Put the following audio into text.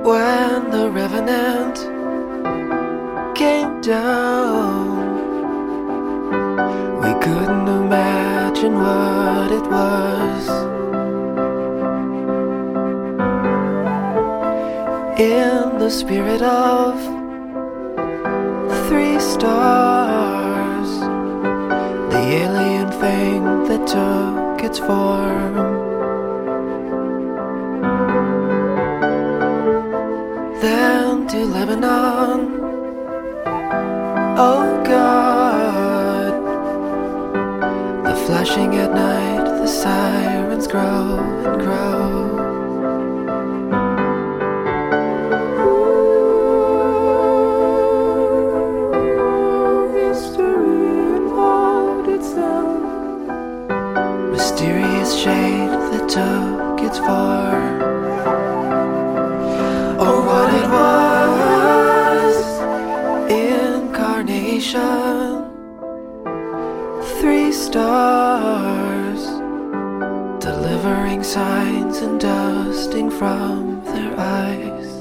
When the revenant came down, we couldn't imagine what it was. In the spirit of 3 stars, the alien thing that took its form. Then to Lebanon, oh God, the flashing at night, the sirens grow and grow. Mysterious shade that took its form, or what it was. Incarnation, 3 stars, delivering signs and dusting from their eyes.